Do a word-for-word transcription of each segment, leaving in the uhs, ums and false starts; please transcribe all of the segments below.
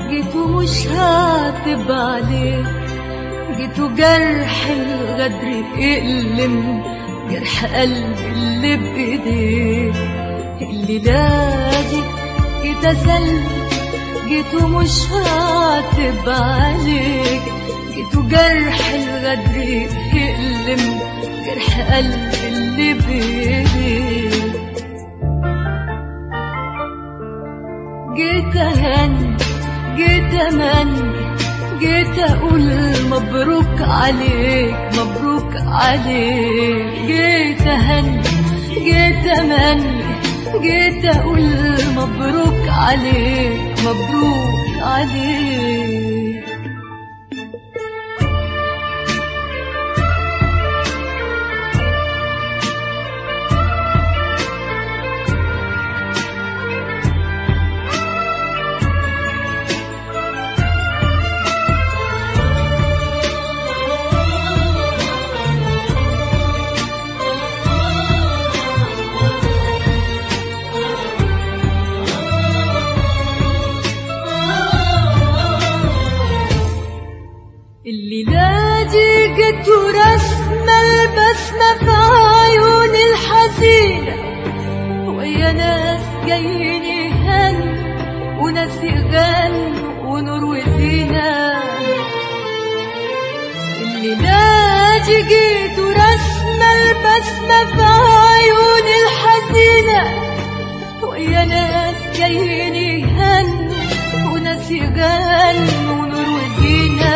جيت ومش هعتب عليك، جيت وجرح الغدر يألم جرح قلبي اللي بإيديك. الليلة دي جيت أسلم، جيت ومش هعتب عليك، جيت وجرح الغدر يألم جرح قلبي اللي بإيديك. جيت أهني جيت أمني جيت أقول مبروك عليك مبروك عليك. جيت أهني جيت أمني جيت أقول مبروك عليك مبروك عليك. الليلة دي جيت ورسمة البسمة في عيوني الحزينة، ويا ناس جايين يهنوا وناس يغنوا ونور وزينة. الليلة دي جيت ورسمة البسمة في عيوني الحزينة، ويا ناس جايين يهنوا وناس يغنوا ونور وزينة.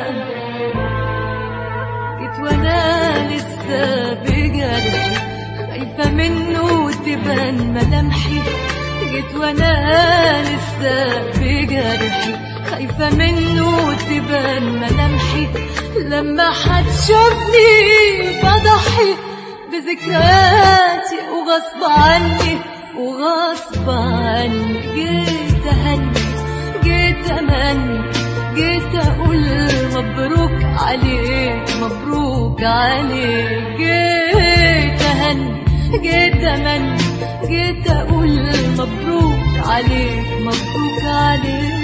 وانا لسه بجرحي خايفة منه تبان ملامحي، جيت وانا لسه بجرحي خايفة منه تبان ملامحي. لما هتشوفني بضحي بذكرياتي وغصب عني وغصب عني. جيت أهني جيت أمني جيت أقول مبروك عليك مبروك عليك. جيت أهني جيت أمني جيت أقول مبروك عليك مبروك عليك.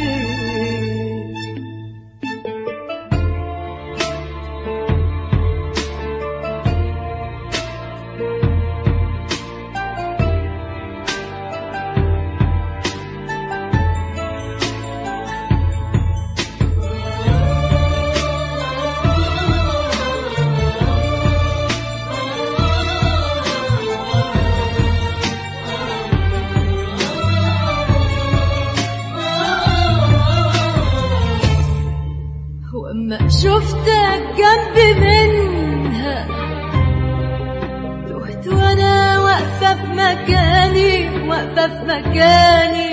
وأما شفتك جنبي منها تهت وأنا واقفة في مكاني واقفة في مكاني،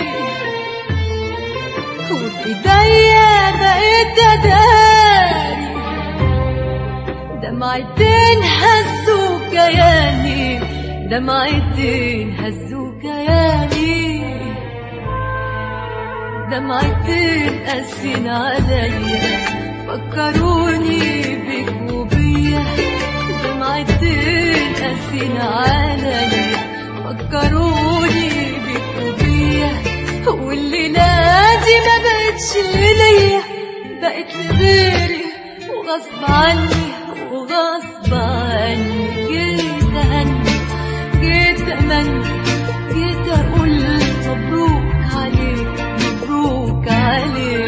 وبإيديا بقيت أداري دمعتين هزوا كياني دمعتين هزوا كياني. دمعتين قاسين عليا فكروني بيك وبيا، دمعتين قاسين عليا فكروني بيك وبيا. والليلة دي ما بقتش ليا بقت لغيري وغصب عني وغصب عني. جيت أهني جيت أمني جيت أقول مبروك عليك مبروك عليك.